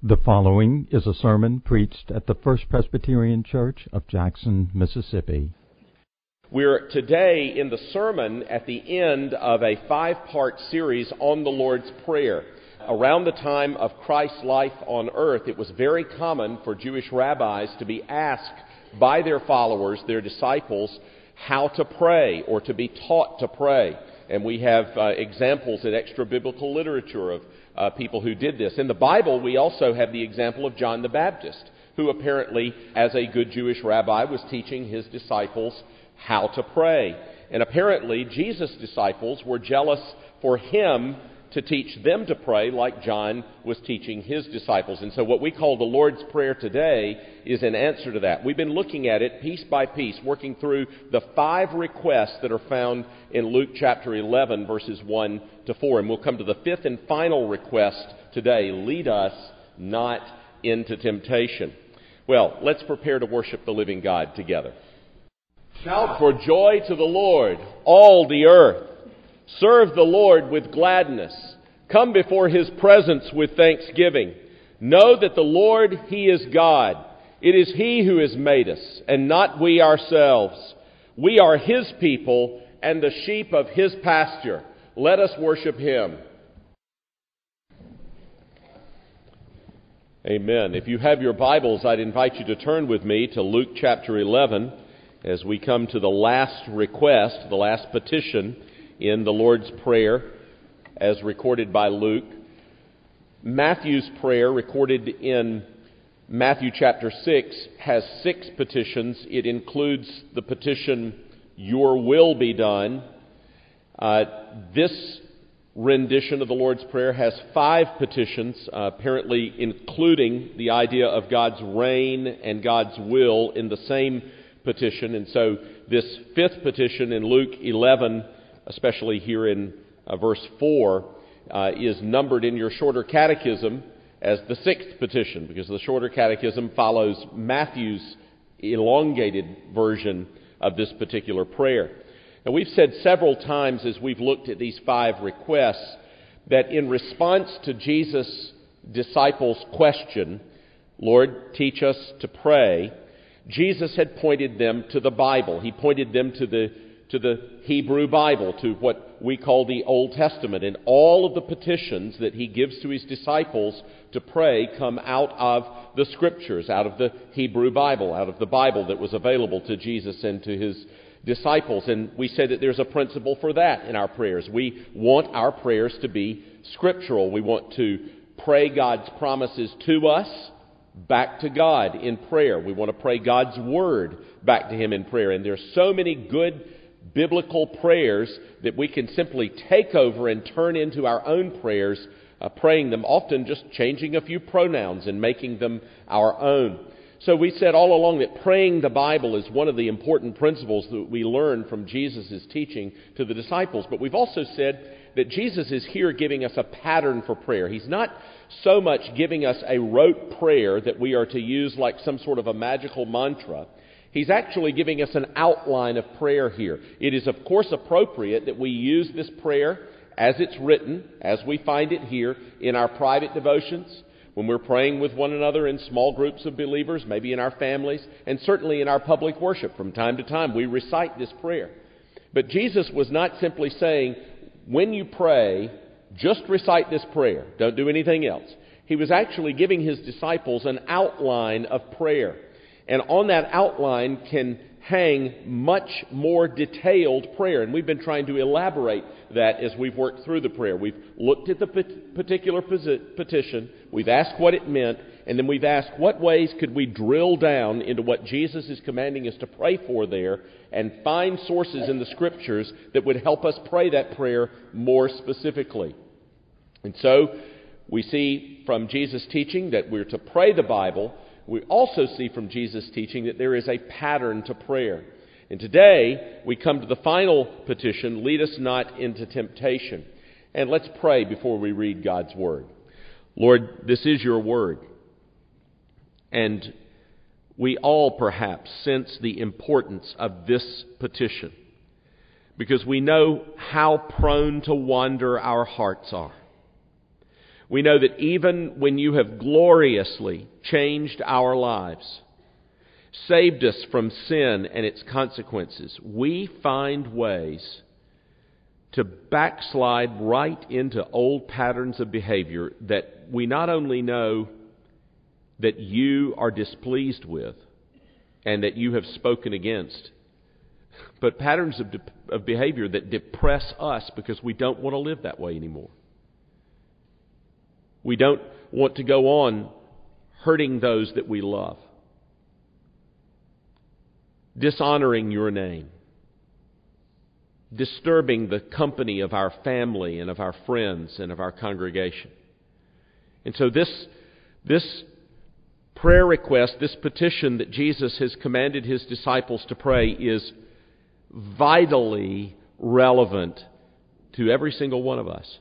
The following is a sermon preached at the First Presbyterian Church of Jackson, Mississippi. We're today in the sermon at the end of a 5-part series on the Lord's Prayer. Around the time of Christ's life on earth, it was very common for Jewish rabbis to be asked by their followers, their disciples, how to pray or to be taught to pray. And we have examples in extra-biblical literature of people who did this. In the Bible, we also have the example of John the Baptist, who apparently, as a good Jewish rabbi, was teaching his disciples how to pray. And apparently, Jesus' disciples were jealous for him to teach them to pray like John was teaching his disciples. And so what we call the Lord's Prayer today is an answer to that. We've been looking at it piece by piece, working through the 5 requests that are found in Luke chapter 11, verses 1 to 4. And we'll come to the 5th and final request today, lead us not into temptation. Well, let's prepare to worship the living God together. Shout for joy to the Lord, all the earth. Serve the Lord with gladness. Come before His presence with thanksgiving. Know that the Lord, He is God. It is He who has made us, and not we ourselves. We are His people and the sheep of His pasture. Let us worship Him. Amen. If you have your Bibles, I'd invite you to turn with me to Luke chapter 11 as we come to the last request, the last petition in the Lord's Prayer, as recorded by Luke. Matthew's prayer, recorded in Matthew chapter 6, has 6 petitions. It includes the petition, "Your will be done." This rendition of the Lord's Prayer has 5 petitions, apparently including the idea of God's reign and God's will in the same petition. And so this 5th petition in Luke 11, especially here in verse 4, is numbered in your shorter catechism as the 6th petition, because the shorter catechism follows Matthew's elongated version of this particular prayer. And we've said several times as we've looked at these 5 requests that in response to Jesus' disciples' question, "Lord, teach us to pray," Jesus had pointed them to the Bible. He pointed them to the Hebrew Bible, to what we call the Old Testament. And all of the petitions that he gives to his disciples to pray come out of the Scriptures, out of the Hebrew Bible, out of the Bible that was available to Jesus and to his disciples. And we said that there's a principle for that in our prayers. We want our prayers to be scriptural. We want to pray God's promises to us back to God in prayer. We want to pray God's Word back to Him in prayer. And there's so many good biblical prayers that we can simply take over and turn into our own prayers, praying them, often just changing a few pronouns and making them our own. So we said all along that praying the Bible is one of the important principles that we learn from Jesus' teaching to the disciples. But we've also said that Jesus is here giving us a pattern for prayer. He's not so much giving us a rote prayer that we are to use like some sort of a magical mantra. He's actually giving us an outline of prayer here. It is, of course, appropriate that we use this prayer as it's written, as we find it here in our private devotions, when we're praying with one another in small groups of believers, maybe in our families, and certainly in our public worship. From time to time, we recite this prayer. But Jesus was not simply saying, when you pray, just recite this prayer. Don't do anything else. He was actually giving his disciples an outline of prayer. And on that outline can hang much more detailed prayer. And we've been trying to elaborate that as we've worked through the prayer. We've looked at the particular petition, we've asked what it meant, and then we've asked what ways could we drill down into what Jesus is commanding us to pray for there and find sources in the Scriptures that would help us pray that prayer more specifically. And so we see from Jesus' teaching that we're to pray the Bible. We also see from Jesus' teaching that there is a pattern to prayer. And today, we come to the final petition, lead us not into temptation. And let's pray before we read God's Word. Lord, this is your Word. And we all perhaps sense the importance of this petition, because we know how prone to wander our hearts are. We know that even when you have gloriously changed our lives, saved us from sin and its consequences, we find ways to backslide right into old patterns of behavior that we not only know that you are displeased with and that you have spoken against, but patterns of behavior that depress us because we don't want to live that way anymore. We don't want to go on hurting those that we love, dishonoring your name, disturbing the company of our family and of our friends and of our congregation. And so this prayer request, this petition that Jesus has commanded His disciples to pray is vitally relevant to every single one of us.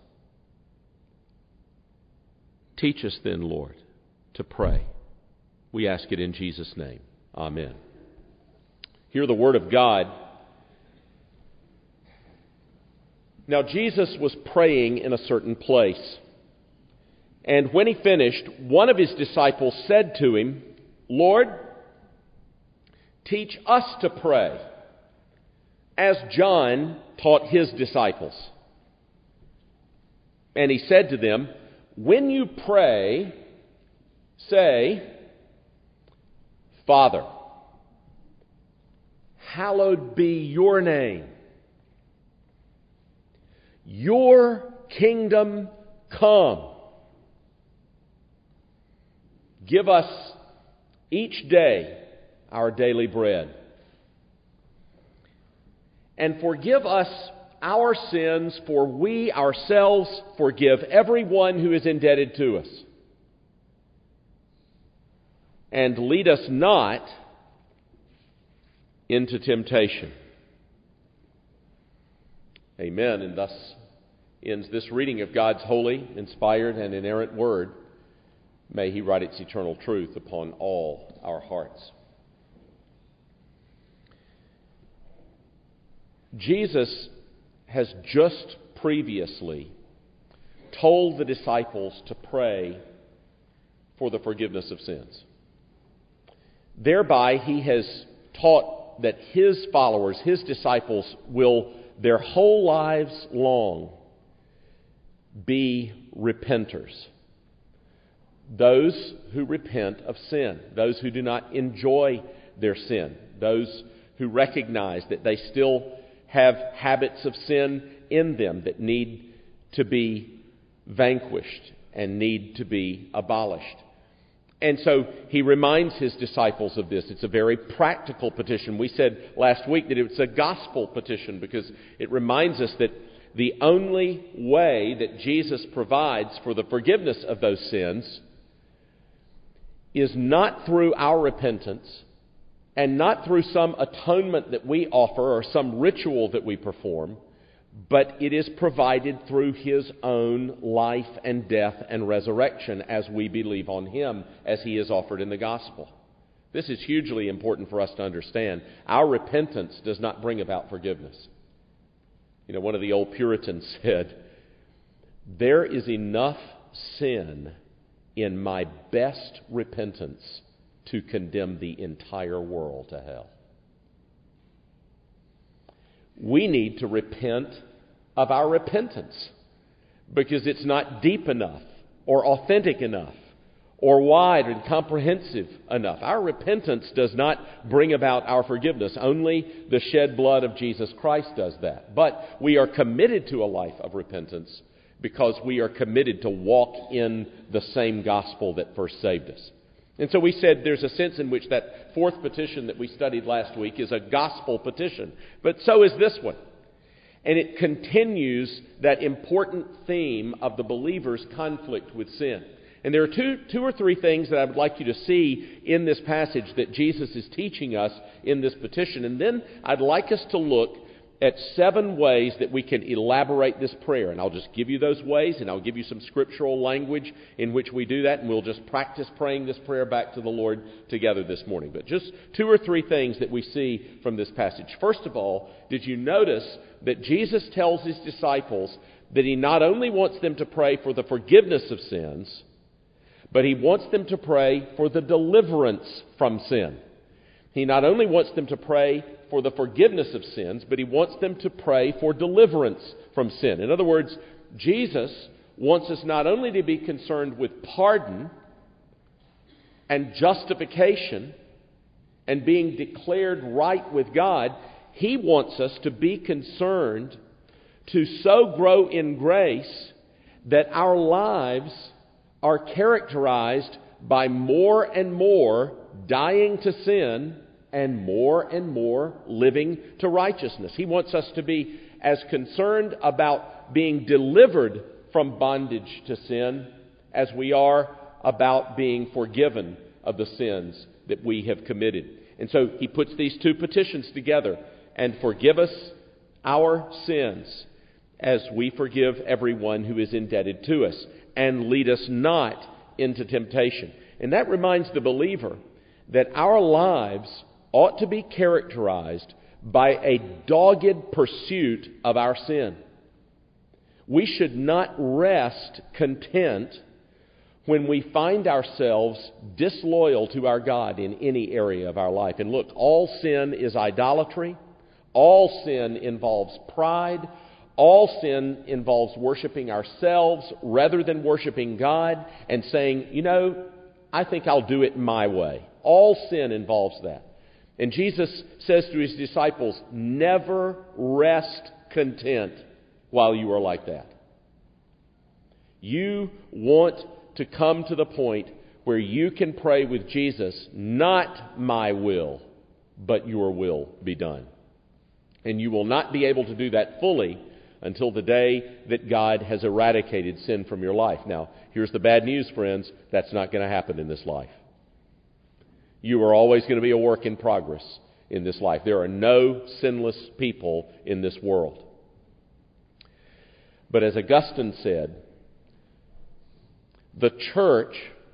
Teach us then, Lord, to pray. We ask it in Jesus' name. Amen. Hear the word of God. Now, Jesus was praying in a certain place. And when He finished, one of His disciples said to Him, "Lord, teach us to pray, as John taught his disciples." And He said to them, "When you pray, say, 'Father, hallowed be your name. Your kingdom come. Give us each day our daily bread. And forgive us our sins, for we ourselves forgive everyone who is indebted to us. And lead us not into temptation.'" Amen. And thus ends this reading of God's holy, inspired, and inerrant Word. May He write its eternal truth upon all our hearts. Jesus has just previously told the disciples to pray for the forgiveness of sins. Thereby, He has taught that His followers, His disciples, will their whole lives long be repenters. Those who repent of sin, those who do not enjoy their sin, those who recognize that they still have habits of sin in them that need to be vanquished and need to be abolished. And so He reminds His disciples of this. It's a very practical petition. We said last week that it's a gospel petition because it reminds us that the only way that Jesus provides for the forgiveness of those sins is not through our repentance and not through some atonement that we offer or some ritual that we perform, but it is provided through His own life and death and resurrection as we believe on Him as He is offered in the gospel. This is hugely important for us to understand. Our repentance does not bring about forgiveness. You know, one of the old Puritans said, "There is enough sin in my best repentance to condemn the entire world to hell." We need to repent of our repentance because it's not deep enough or authentic enough or wide and comprehensive enough. Our repentance does not bring about our forgiveness. Only the shed blood of Jesus Christ does that. But we are committed to a life of repentance because we are committed to walk in the same gospel that first saved us. And so we said there's a sense in which that fourth petition that we studied last week is a gospel petition. But so is this one. And it continues that important theme of the believer's conflict with sin. And there are two or three things that I would like you to see in this passage that Jesus is teaching us in this petition. And then I'd like us to look at 7 ways that we can elaborate this prayer. And I'll just give you those ways, and I'll give you some scriptural language in which we do that, and we'll just practice praying this prayer back to the Lord together this morning. But just 2 or 3 things that we see from this passage. First of all, did you notice that Jesus tells His disciples that He not only wants them to pray for the forgiveness of sins, but He wants them to pray for the deliverance from sin. He not only wants them to pray for the forgiveness of sins, but He wants them to pray for deliverance from sin. In other words, Jesus wants us not only to be concerned with pardon and justification and being declared right with God, He wants us to be concerned to so grow in grace that our lives are characterized by more and more dying to sin and more living to righteousness. He wants us to be as concerned about being delivered from bondage to sin as we are about being forgiven of the sins that we have committed. And so He puts these two petitions together: and forgive us our sins as we forgive everyone who is indebted to us, and lead us not into temptation. And that reminds the believer that our lives ought to be characterized by a dogged pursuit of our sin. We should not rest content when we find ourselves disloyal to our God in any area of our life. And look, all sin is idolatry. All sin involves pride. All sin involves worshiping ourselves rather than worshiping God and saying, I think I'll do it my way. All sin involves that. And Jesus says to His disciples, never rest content while you are like that. You want to come to the point where you can pray with Jesus, not my will, but your will be done. And you will not be able to do that fully until the day that God has eradicated sin from your life. Now, here's the bad news, friends. That's not going to happen in this life. You are always going to be a work in progress in this life. There are no sinless people in this world. But as Augustine said, the church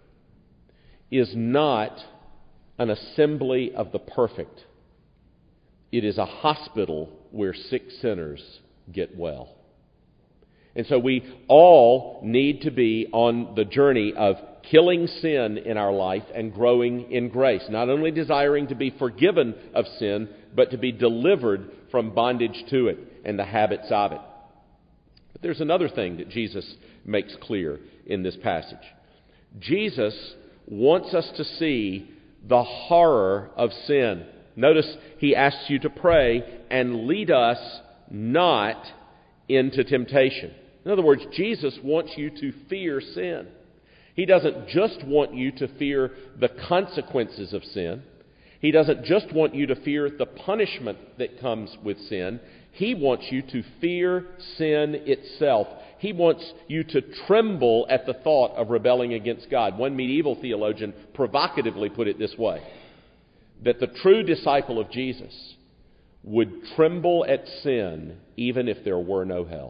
is not an assembly of the perfect. It is a hospital where sick sinners get well. And so we all need to be on the journey of killing sin in our life and growing in grace. Not only desiring to be forgiven of sin, but to be delivered from bondage to it and the habits of it. But there's another thing that Jesus makes clear in this passage. Jesus wants us to see the horror of sin. Notice He asks you to pray and lead us not into temptation. In other words, Jesus wants you to fear sin. He doesn't just want you to fear the consequences of sin. He doesn't just want you to fear the punishment that comes with sin. He wants you to fear sin itself. He wants you to tremble at the thought of rebelling against God. One medieval theologian provocatively put it this way, that the true disciple of Jesus would tremble at sin even if there were no hell.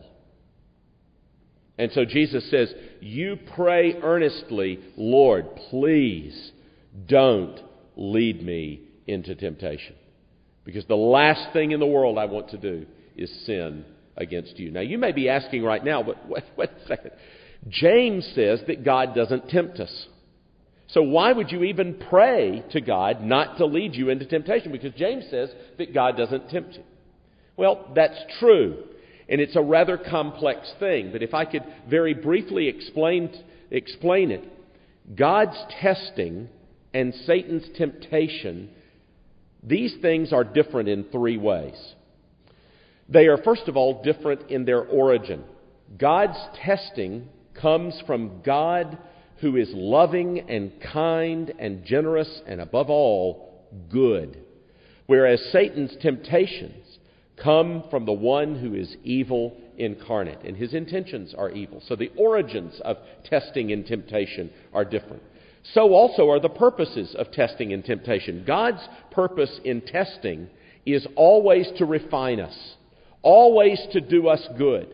And so Jesus says, you pray earnestly, Lord, please don't lead me into temptation. Because the last thing in the world I want to do is sin against you. Now, you may be asking right now, but wait a second. James says that God doesn't tempt us. So why would you even pray to God not to lead you into temptation? Because James says that God doesn't tempt you. Well, that's true. And it's a rather complex thing. But if I could very briefly explain it, God's testing and Satan's temptation, these things are different in three ways. They are, first of all, different in their origin. God's testing comes from God, who is loving and kind and generous and, above all, good. Whereas Satan's temptations come from the one who is evil incarnate, and his intentions are evil. So the origins of testing and temptation are different. So also are the purposes of testing and temptation. God's purpose in testing is always to refine us, always to do us good,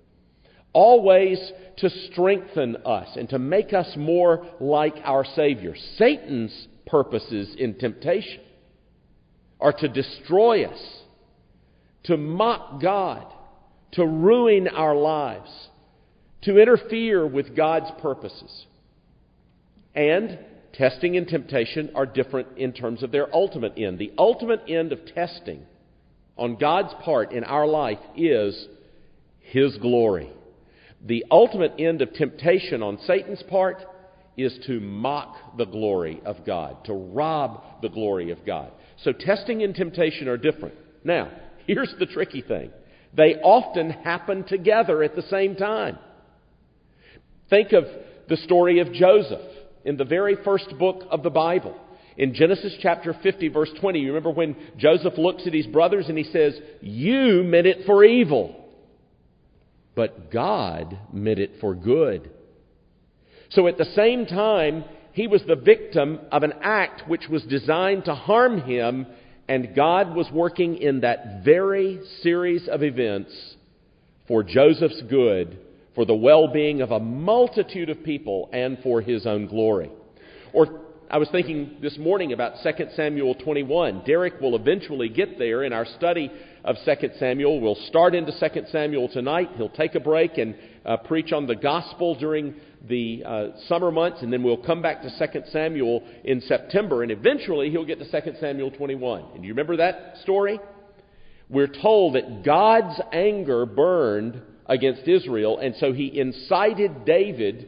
always to strengthen us and to make us more like our Savior. Satan's purposes in temptation are to destroy us, to mock God, to ruin our lives, to interfere with God's purposes. And testing and temptation are different in terms of their ultimate end. The ultimate end of testing on God's part in our life is His glory. The ultimate end of temptation on Satan's part is to mock the glory of God, to rob the glory of God. So testing and temptation are different. Now, here's the tricky thing. They often happen together at the same time. Think of the story of Joseph in the very first book of the Bible. In Genesis chapter 50, verse 20, you remember when Joseph looks at his brothers and he says, "You meant it for evil, but God meant it for good." So at the same time, he was the victim of an act which was designed to harm him, and God was working in that very series of events for Joseph's good, for the well-being of a multitude of people, and for His own glory. Or I was thinking this morning about 2 Samuel 21. Derek will eventually get there in our study of 2 Samuel. We'll start into 2 Samuel tonight. He'll take a break and preach on the gospel during the summer months, and then we'll come back to 2 Samuel in September, and eventually he'll get to 2 Samuel 21. And you remember that story? We're told that God's anger burned against Israel, and so He incited David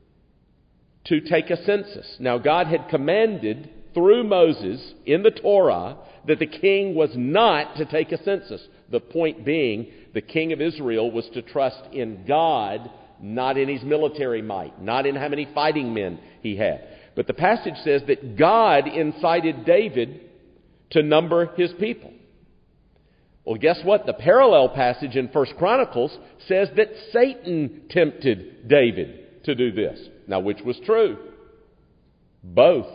to take a census. Now, God had commanded through Moses in the Torah that the king was not to take a census. The point being, the king of Israel was to trust in God, not in his military might, not in how many fighting men he had. But the passage says that God incited David to number his people. Well, guess what? The parallel passage in 1 Chronicles says that Satan tempted David to do this. Now, which was true? Both.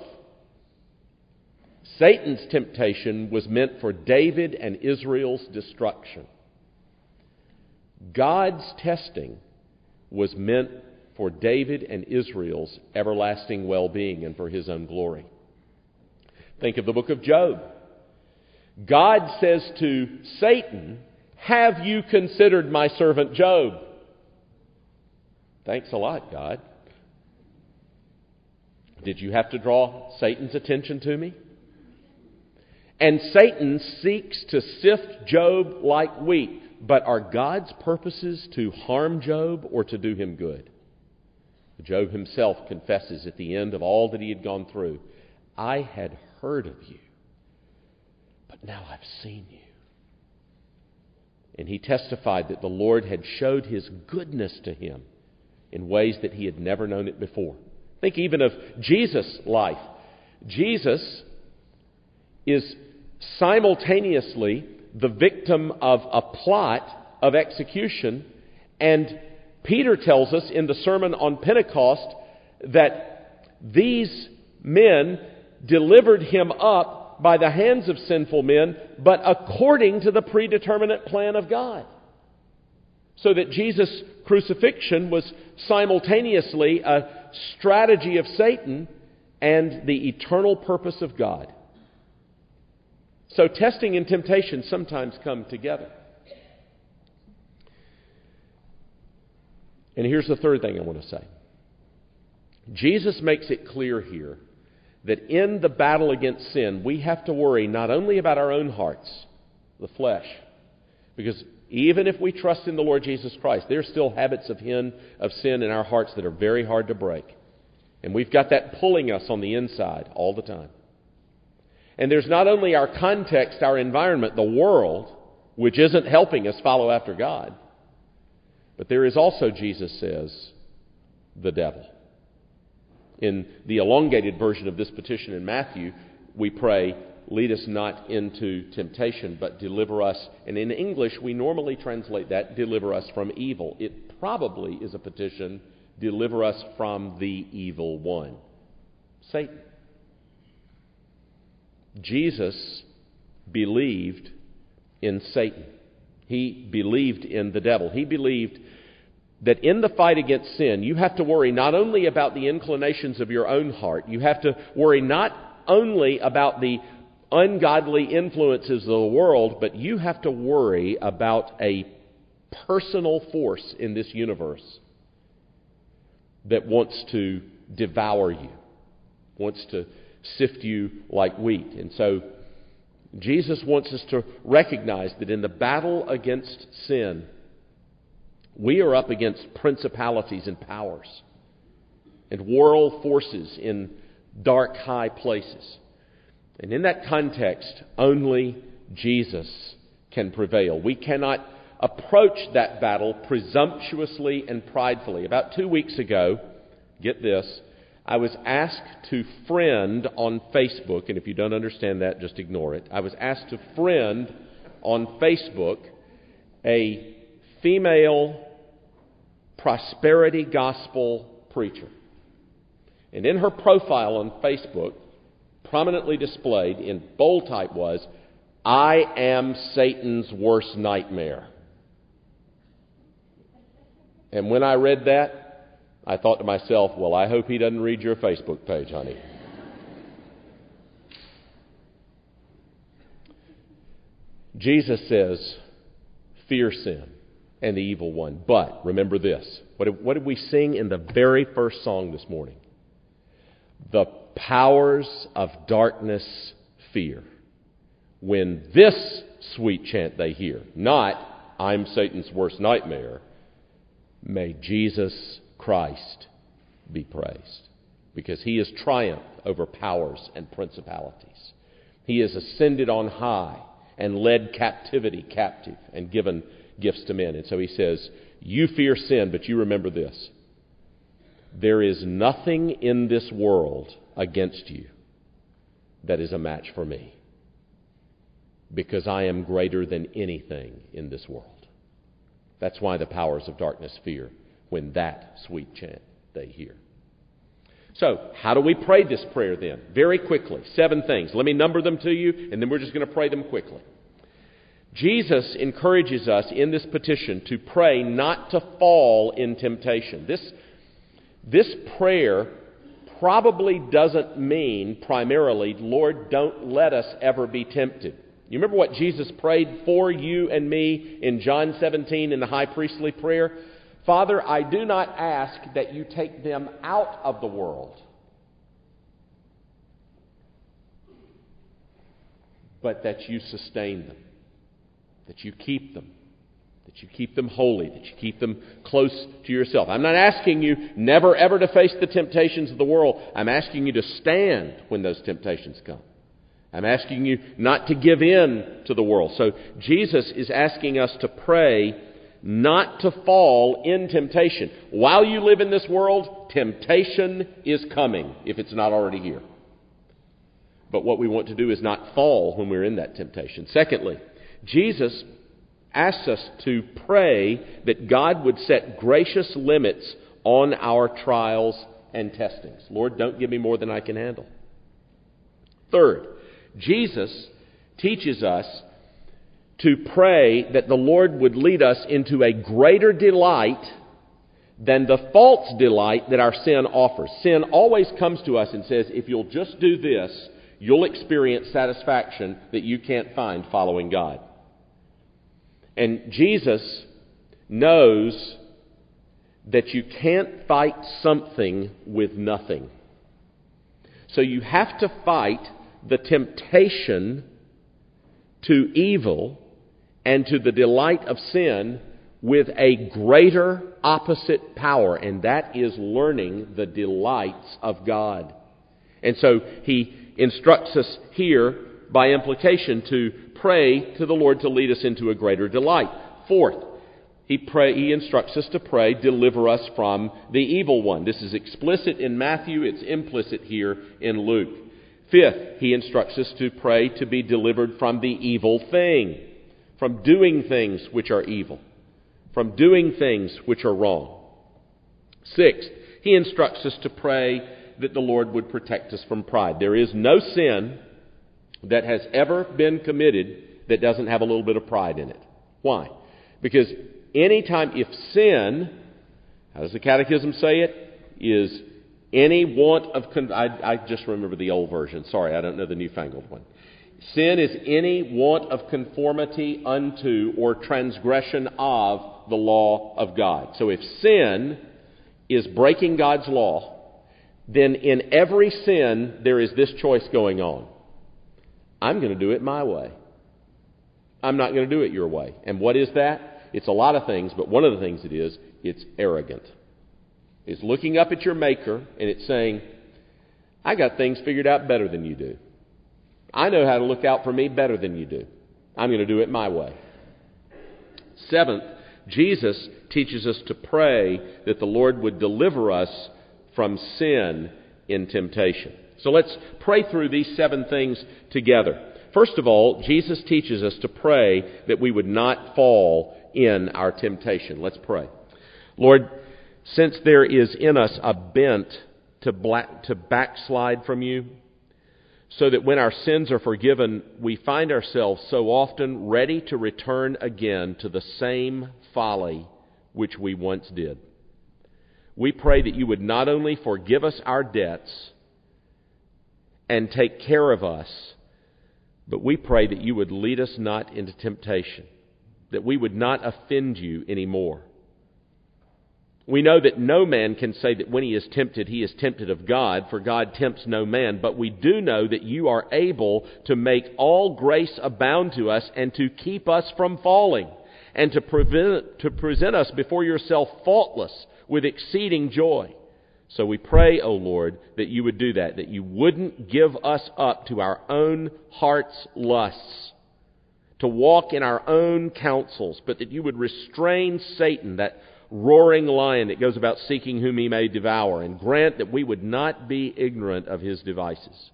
Satan's temptation was meant for David and Israel's destruction. God's testing was meant for David and Israel's everlasting well-being and for His own glory. Think of the book of Job. God says to Satan, "Have you considered my servant Job?" Thanks a lot, God. Did you have to draw Satan's attention to me? And Satan seeks to sift Job like wheat. But are God's purposes to harm Job or to do him good? Job himself confesses at the end of all that he had gone through, "I had heard of you, but now I've seen you." And he testified that the Lord had showed His goodness to him in ways that he had never known it before. Think even of Jesus' life. Jesus is simultaneously the victim of a plot of execution, and Peter tells us in the Sermon on Pentecost that these men delivered Him up by the hands of sinful men, but according to the predeterminate plan of God. So that Jesus' crucifixion was simultaneously a strategy of Satan and the eternal purpose of God. So testing and temptation sometimes come together. And here's the third thing I want to say. Jesus makes it clear here that in the battle against sin, we have to worry not only about our own hearts, the flesh, because even if we trust in the Lord Jesus Christ, there's still habits of sin in our hearts that are very hard to break. And we've got that pulling us on the inside all the time. And there's not only our context, our environment, the world, which isn't helping us follow after God, but there is also, Jesus says, the devil. In the elongated version of this petition in Matthew, we pray, "Lead us not into temptation, but deliver us." And in English, we normally translate that, "Deliver us from evil." It probably is a petition, "Deliver us from the evil one," Satan. Jesus believed in Satan. He believed in the devil. He believed that in the fight against sin, you have to worry not only about the inclinations of your own heart, you have to worry not only about the ungodly influences of the world, but you have to worry about a personal force in this universe that wants to devour you, wants to sift you like wheat. And so Jesus wants us to recognize that in the battle against sin, we are up against principalities and powers and world forces in dark, high places. And in that context, only Jesus can prevail. We cannot approach that battle presumptuously and pridefully. About 2 weeks ago, get this, I was asked to friend on Facebook, and if you don't understand that, just ignore it. I was asked to friend on Facebook a female prosperity gospel preacher. And in her profile on Facebook, prominently displayed in bold type was, "I am Satan's worst nightmare." And when I read that, I thought to myself, well, I hope he doesn't read your Facebook page, honey. Jesus says, fear sin and the evil one. But remember this. What did we sing in the very first song this morning? The powers of darkness fear. When this sweet chant they hear, not, I'm Satan's worst nightmare, may Jesus Christ be praised, because he has triumphed over powers and principalities. He has ascended on high and led captivity captive and given gifts to men. And so he says, you fear sin, but you remember this. There is nothing in this world against you that is a match for me, because I am greater than anything in this world. That's why the powers of darkness fear when that sweet chant they hear. So, how do we pray this prayer then? Very quickly, 7 things. Let me number them to you, and then we're just going to pray them quickly. Jesus encourages us in this petition to pray not to fall in temptation. This prayer probably doesn't mean primarily, Lord, don't let us ever be tempted. You remember what Jesus prayed for you and me in John 17 in the high priestly prayer? Father, I do not ask that you take them out of the world, but that you sustain them, that you keep them holy, that you keep them close to yourself. I'm not asking you never ever to face the temptations of the world. I'm asking you to stand when those temptations come. I'm asking you not to give in to the world. So Jesus is asking us to pray not to fall in temptation. While you live in this world, temptation is coming, if it's not already here. But what we want to do is not fall when we're in that temptation. Secondly, Jesus asks us to pray that God would set gracious limits on our trials and testings. Lord, don't give me more than I can handle. Third, Jesus teaches us to pray that the Lord would lead us into a greater delight than the false delight that our sin offers. Sin always comes to us and says, if you'll just do this, you'll experience satisfaction that you can't find following God. And Jesus knows that you can't fight something with nothing. So you have to fight the temptation to evil and to the delight of sin with a greater opposite power, and that is learning the delights of God. And so he instructs us here, by implication, to pray to the Lord to lead us into a greater delight. Fourth, he instructs us to pray, deliver us from the evil one. This is explicit in Matthew, it's implicit here in Luke. Fifth, he instructs us to pray to be delivered from the evil thing, from doing things which are evil, from doing things which are wrong. Sixth, he instructs us to pray that the Lord would protect us from pride. There is no sin that has ever been committed that doesn't have a little bit of pride in it. Why? Because anytime, if sin, how does the Catechism say it, is any want of... I just remember the old version. Sorry, I don't know the newfangled one. Sin is any want of conformity unto or transgression of the law of God. So if sin is breaking God's law, then in every sin there is this choice going on. I'm going to do it my way. I'm not going to do it your way. And what is that? It's a lot of things, but one of the things it's arrogant. It's looking up at your Maker and it's saying, I got things figured out better than you do. I know how to look out for me better than you do. I'm going to do it my way. Seventh, Jesus teaches us to pray that the Lord would deliver us from sin in temptation. So let's pray through these 7 things together. First of all, Jesus teaches us to pray that we would not fall in our temptation. Let's pray. Lord, since there is in us a bent to backslide from you, so that when our sins are forgiven, we find ourselves so often ready to return again to the same folly which we once did. We pray that you would not only forgive us our debts and take care of us, but we pray that you would lead us not into temptation, that we would not offend you anymore. We know that no man can say that when he is tempted of God, for God tempts no man. But we do know that you are able to make all grace abound to us and to keep us from falling, and to present us before yourself faultless with exceeding joy. So we pray, O Lord, that you would do that you wouldn't give us up to our own heart's lusts, to walk in our own counsels, but that you would restrain Satan, that roaring lion that goes about seeking whom he may devour, and grant that we would not be ignorant of his devices.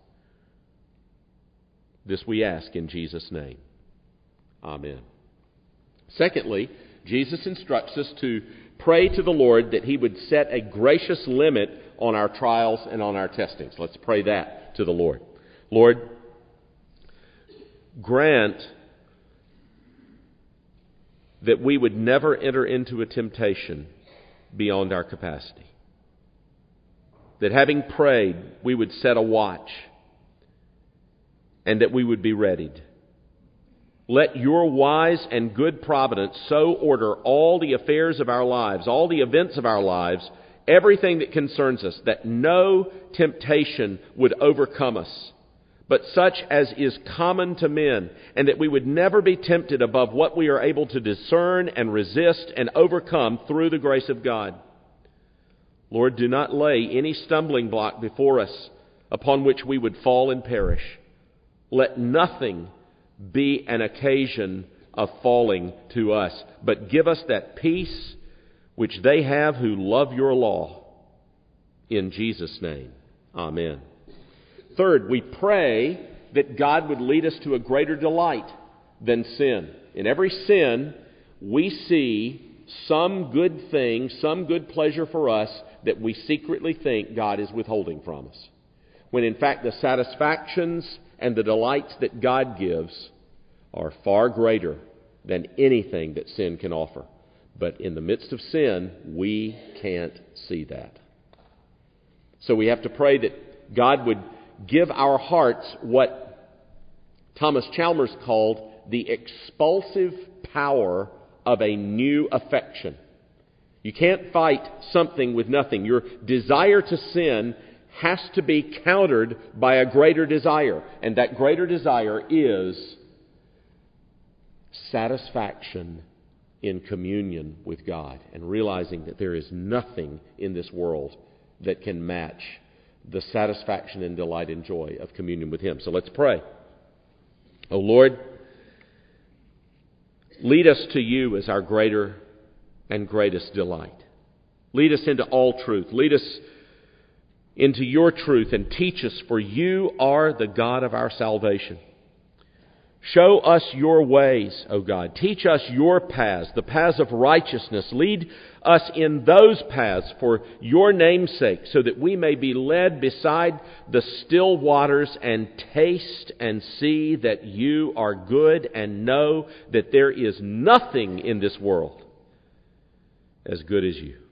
This we ask in Jesus' name. Amen. Secondly, Jesus instructs us to pray to the Lord that he would set a gracious limit on our trials and on our testings. Let's pray that to the Lord. Lord, grant that we would never enter into a temptation beyond our capacity. That having prayed, we would set a watch and that we would be readied. Let your wise and good providence so order all the affairs of our lives, all the events of our lives, everything that concerns us, that no temptation would overcome us, but such as is common to men, and that we would never be tempted above what we are able to discern and resist and overcome through the grace of God. Lord, do not lay any stumbling block before us upon which we would fall and perish. Let nothing be an occasion of falling to us, but give us that peace which they have who love your law. In Jesus' name, amen. Third, we pray that God would lead us to a greater delight than sin. In every sin, we see some good thing, some good pleasure for us that we secretly think God is withholding from us. When in fact the satisfactions and the delights that God gives are far greater than anything that sin can offer. But in the midst of sin, we can't see that. So we have to pray that God would give our hearts what Thomas Chalmers called the expulsive power of a new affection. You can't fight something with nothing. Your desire to sin has to be countered by a greater desire. And that greater desire is satisfaction in communion with God, and realizing that there is nothing in this world that can match the satisfaction and delight and joy of communion with Him. So let's pray. O Lord, lead us to you as our greater and greatest delight. Lead us into all truth. Lead us into your truth and teach us, for you are the God of our salvation. Show us your ways, O God. Teach us your paths, the paths of righteousness. Lead us in those paths for your name's sake, so that we may be led beside the still waters and taste and see that you are good, and know that there is nothing in this world as good as you.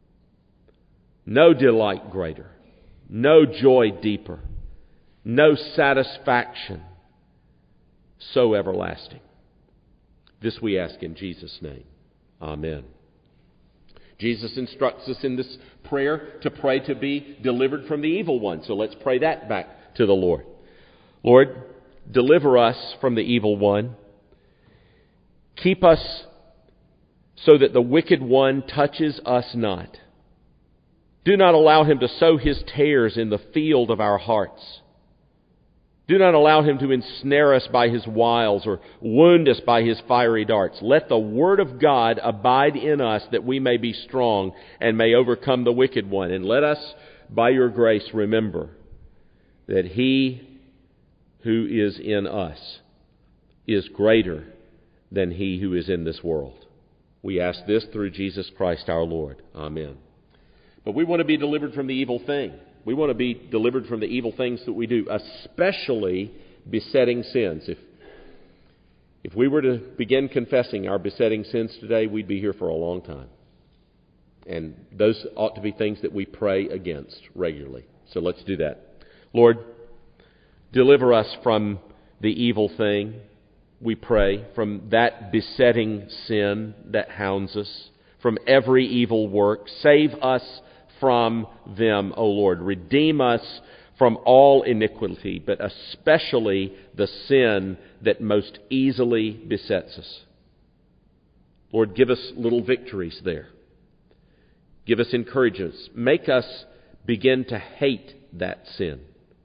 No delight greater, no joy deeper, no satisfaction so everlasting. This we ask in Jesus' name. Amen. Jesus instructs us in this prayer to pray to be delivered from the evil one. So let's pray that back to the Lord. Lord, deliver us from the evil one. Keep us so that the wicked one touches us not. Do not allow him to sow his tares in the field of our hearts. Do not allow him to ensnare us by his wiles or wound us by his fiery darts. Let the word of God abide in us that we may be strong and may overcome the wicked one. And let us, by your grace, remember that he who is in us is greater than he who is in this world. We ask this through Jesus Christ our Lord. Amen. But we want to be delivered from the evil thing. We want to be delivered from the evil things that we do, especially besetting sins. If we were to begin confessing our besetting sins today, we'd be here for a long time. And those ought to be things that we pray against regularly. So let's do that. Lord, deliver us from the evil thing, we pray, from that besetting sin that hounds us, from every evil work. Save us from them, O Lord. Redeem us from all iniquity, but especially the sin that most easily besets us. Lord, give us little victories there. Give us encouragements. Make us begin to hate that sin.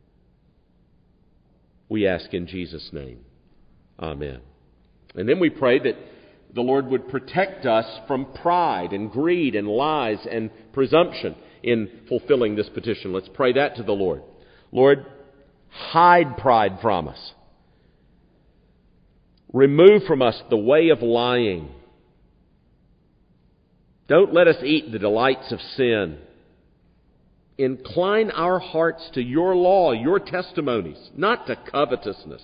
We ask in Jesus' name. Amen. And then we pray that the Lord would protect us from pride and greed and lies and presumption in fulfilling this petition. Let's pray that to the Lord. Lord, hide pride from us. Remove from us the way of lying. Don't let us eat the delights of sin. Incline our hearts to your law, your testimonies, not to covetousness.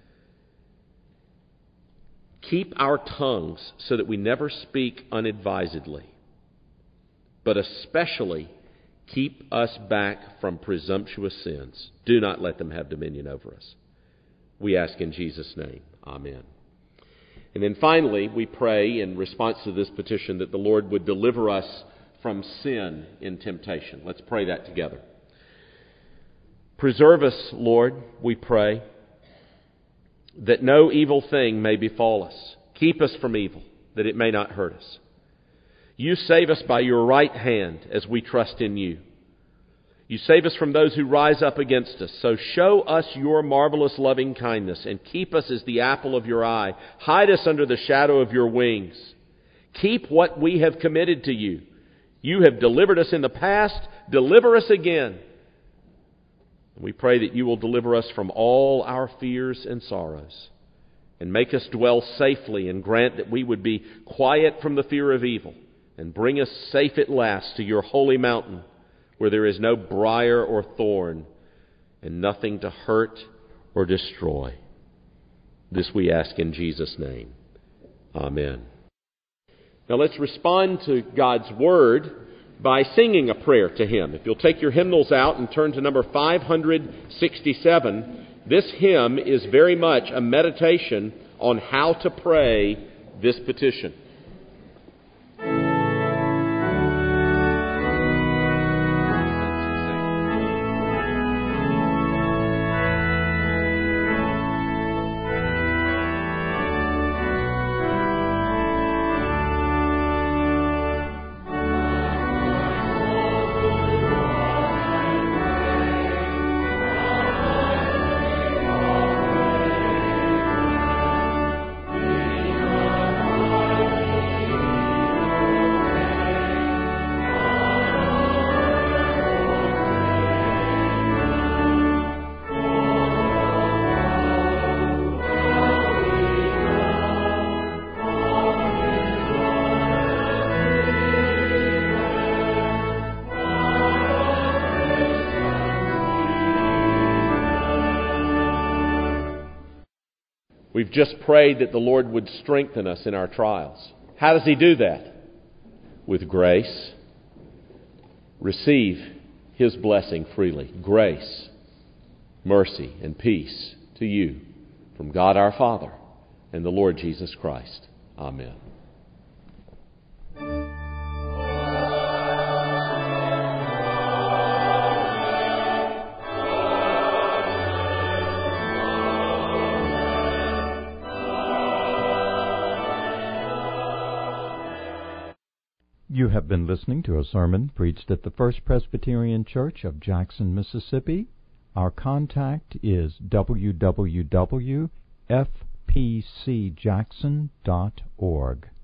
Keep our tongues so that we never speak unadvisedly, but especially keep us back from presumptuous sins. Do not let them have dominion over us. We ask in Jesus' name. Amen. And then finally, we pray in response to this petition that the Lord would deliver us from sin in temptation. Let's pray that together. Preserve us, Lord, we pray, that no evil thing may befall us. Keep us from evil, that it may not hurt us. You save us by your right hand as we trust in you. You save us from those who rise up against us. So show us your marvelous loving kindness and keep us as the apple of your eye. Hide us under the shadow of your wings. Keep what we have committed to you. You have delivered us in the past. Deliver us again. We pray that you will deliver us from all our fears and sorrows and make us dwell safely, and grant that we would be quiet from the fear of evil and bring us safe at last to your holy mountain, where there is no briar or thorn and nothing to hurt or destroy. This we ask in Jesus' name. Amen. Now let's respond to God's Word by singing a prayer to Him. If you'll take your hymnals out and turn to number 567, this hymn is very much a meditation on how to pray this petition. We've just prayed that the Lord would strengthen us in our trials. How does He do that? With grace. Receive His blessing freely. Grace, mercy, and peace to you from God our Father and the Lord Jesus Christ. Amen. You have been listening to a sermon preached at the First Presbyterian Church of Jackson, Mississippi. Our contact is www.fpcjackson.org.